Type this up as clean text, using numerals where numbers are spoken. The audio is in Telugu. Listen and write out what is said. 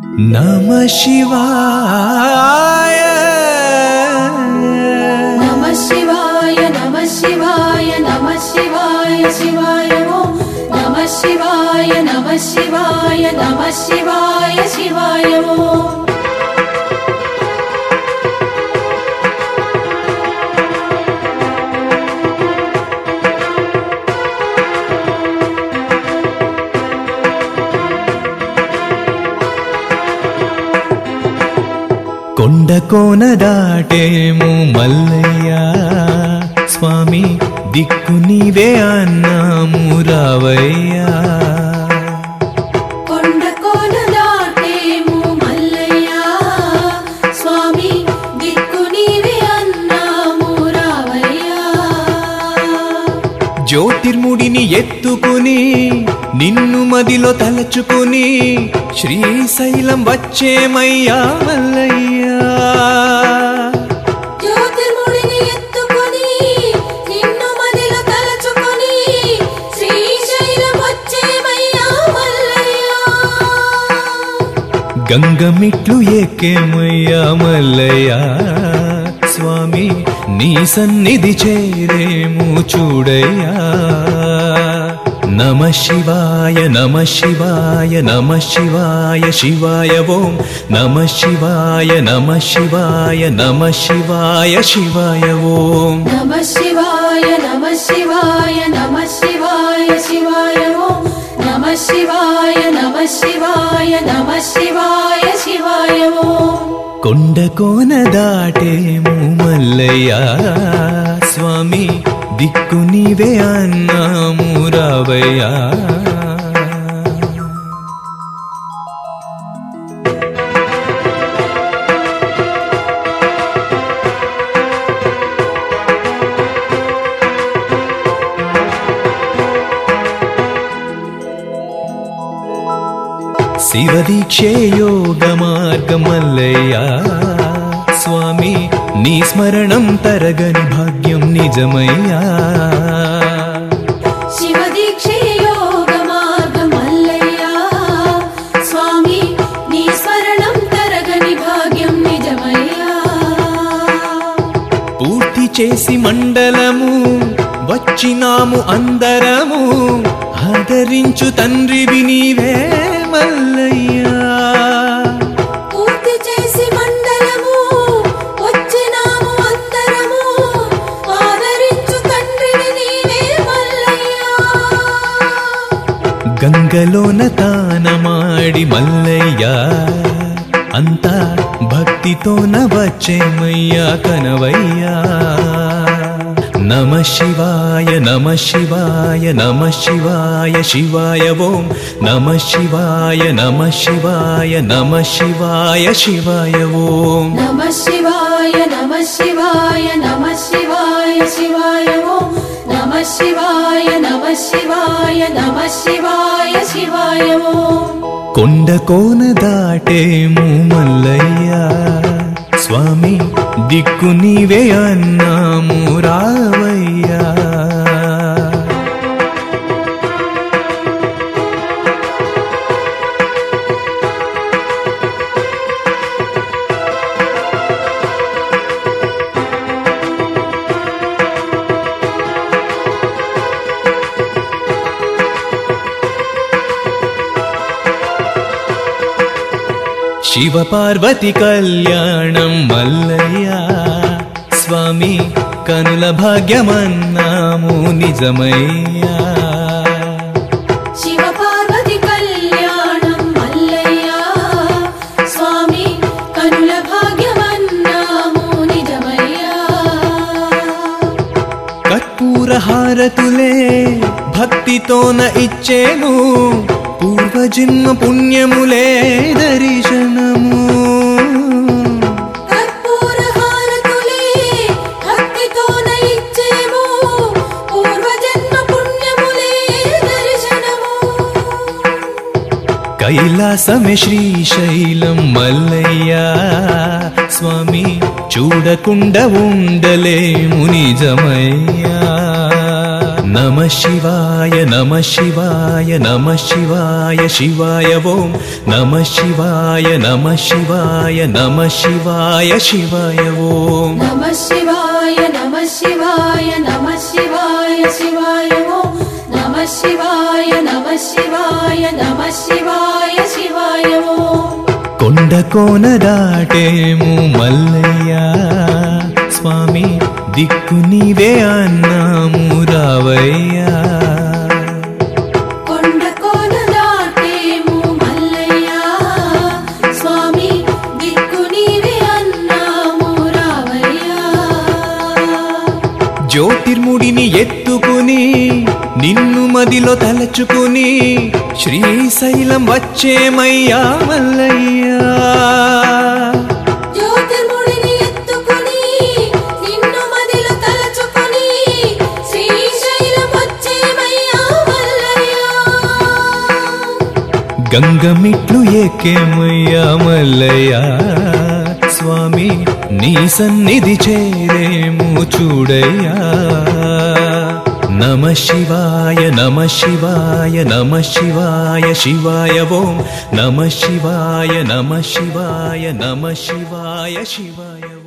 नमः शिवाय नमः शिवाय नमः शिवाय नमः शिवाय शिवाय ओम नमः शिवाय नमः शिवाय नमः शिवाय शिवाय ओम కొండ కోన దాటేము మల్లయ్య స్వామి దిక్కు నీవే అన్నాము రావయ్యా కొండ కోన దాటేము మల్లయ్య స్వామి దిక్కు నీవే అన్నాము రావయ్యా జ్యోతిర్ముడిని ఎత్తుకుని నిన్ను మదిలో తలచుకుని శ్రీశైలం వచ్చేమయ్యా మల్లయ్యా జ్యోతిర్ముడిని ఎత్తుకుని నిన్ను మదిలో తలచుకుని శ్రీశైలం వచ్చేమయ్యా మల్లయ్యా గంగమిట్లు ఎక్కేమయ్యా మల్లయ్యా స్వామి నీ సన్నిధి చేరేము చూడయ్యా नमः शिवाय नमः शिवाय नमः शिवाय शिवाय ओम नमः शिवाय नमः शिवाय नमः शिवाय शिवाय ओम नमः शिवाय नमः शिवाय नमः शिवाय शिवाय ओम नमः शिवाय नमः शिवाय नमः शिवाय शिवाय ओम కొండ కోన దాటేము మల్లయ్య స్వామి దిక్కు నీవే అన్నాము రావయ్యా శివదీక్షే యోగ మార్గమల్లయ్యా స్వామి నీ స్మరణం తరగని భాగ్యం నిజమయ్యా శివదీక్షే యోగ మార్గమల్లయ్యా స్వామి నీ స్మరణం తరగని భాగ్యం నిజమయ్యా పూర్తి చేసి మండలము వచ్చినాము అందరము ఆదరించు తండ్రివి నీవే మల్లయ్యా పూర్తి చేసి మండలము వచ్చినాము అందరము ఆదరించు తండ్రివి నీవే మల్లయ్యా గంగలోన తానమాడి మల్లయ్యా అంతా భక్తితోన వచ్చేమయ్యా కనవయ్యా नमः शिवाय नमः शिवाय नमः शिवाय शिवाय ओम नमः शिवाय नमः शिवाय नमः शिवाय शिवाय ओम नमः शिवाय नमः शिवाय नमः शिवाय शिवाय ओम नमः शिवाय नमः शिवाय नमः शिवाय शिवाय ओम కొండ కోన దాటేము మల్లయ్యా స్వామి దిక్కు నీవే అన్నాము రావయ్యా శివ పార్వతి కళ్యాణం మల్లయ్యా స్వామి కనుల భాగ్యమన్నాము నిజమయ్యా శివ పార్వతి కళ్యాణం మల్లయ్యా స్వామి కనుల భాగ్యమన్నాము నిజమయ్యా కర్పూర హారతులే భక్తితోన ఇచ్చేము పూర్వజన్మ పుణ్యములే దర్శనము కర్పూర హారతులే భక్తితోన ఇచ్చేము పూర్వజన్మ పుణ్యములే దర్శనము కైలాసమే శ్రీశైలం మల్లయ్యా స్వామి చూడకుండా ఉండలేము నిజమయ్యా నమ శివాయ నమ శివాయ నమ శివాయ శివాయ ఓం నమ శివాయ నమ శివాయ నమ శివాయ శివాయ ఓం నమ శివాయ నమ శివాయ నమ శివాయ శివాయ ఓం నమ శివాయ నమ శివాయ నమ శివాయ శివాయ ఓం కొండ కోన దాటేము మల్లయ్య స్వామి దిక్కు నీవే అన్నాము రావయ్యా కొండ కోన దాటేము మల్లయ్య స్వామి దిక్కు నీవే అన్నాము రావయ్యా జ్యోతిర్ముడిని ఎత్తుకుని నిన్ను మదిలో తలచుకుని శ్రీశైలం వచ్చేమయ్యా మల్లయ్యా జ్యోతిర్ముడిని ఎత్తుకుని నిన్ను మదిలో తలచుకుని శ్రీశైలం వచ్చేమయ్యా మల్లయ్యా గంగమిట్లు ఎక్కేమయ్యా మల్లయ్యా స్వామి నీ సన్నిధి చేరేము చూడయ్యా నమ శివాయ నమ శివాయ నమ శివాయ శివాయ ఓం నమ శివాయ నమ శివాయ నమ శివాయ శివాయ